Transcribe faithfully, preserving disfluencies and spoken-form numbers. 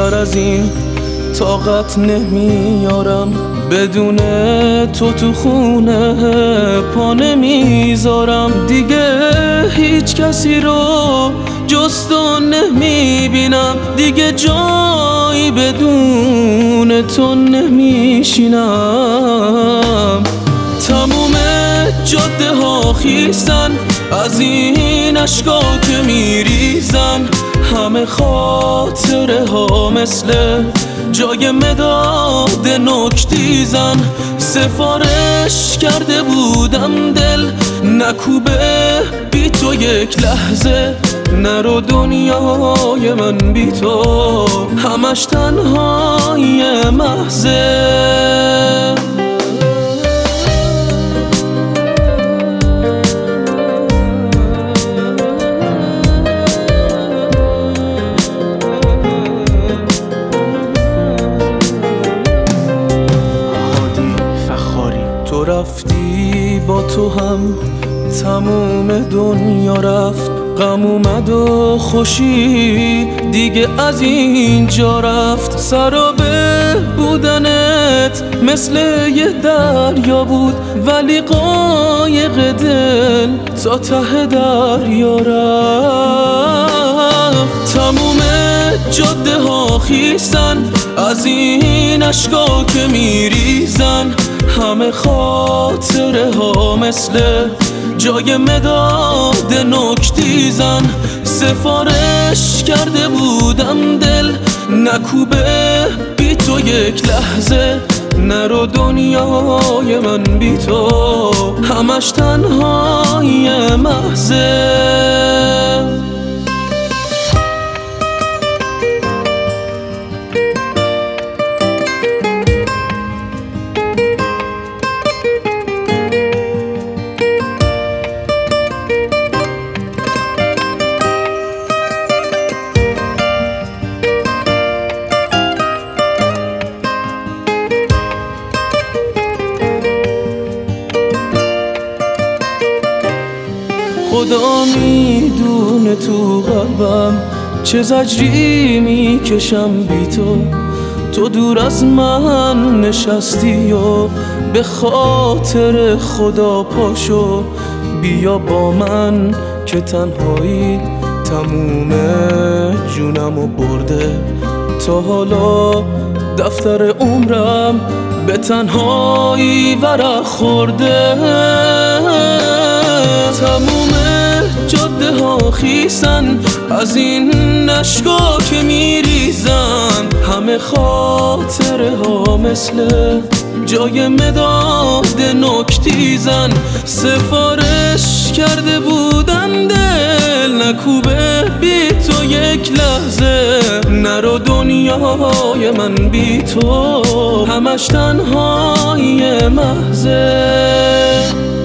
بیشتر از این طاقت نمیارم، بدون تو تو خونه پا نمیذارم. دیگه هیچ کسی رو جز تو نمیبینم، دیگه جایی بدون تو نمیشینم. تموم جاده ها خیسن از این اشکا که میریزن، همه خاطره ها مثل جای مداد نکتیزن. سفارش کرده بودم دل نکوبه بی تو یک لحظه، نرو دنیای من بی تو همش تنهای محضه. تو رفتی با تو هم تموم دنیا رفت، غم اومد و خوشی دیگه از اینجا رفت. سرابه بودنت مثل یه دریا بود، ولی قایق دل تا ته دریا رفت. تموم جاده ها خیسن از این اشکا که میریزن، همه خاطره ها مثل جای مداد نکتیزن. سفارش کرده بودم دل نکوبه بی تو یک لحظه، نرو دنیای من بی تو همش تنهای محضه. خدا میدونه تو قلبم چه زجری میکشم بی تو. تو دور از من نشستی و به خاطر خدا پاشو بیا با من که تنهایی تموم جونمو برده. تا حالا دفتر عمرم به تنهایی ورق خورده. تموم جاده ها خیسن از این اشکا که میریزن، همه خاطره ها مثل جای مداد نکتیزن. سفارش کرده بودم دل نکوبه بی تو یک لحظه، نرو دنیای من بی تو همش تنهای محضه.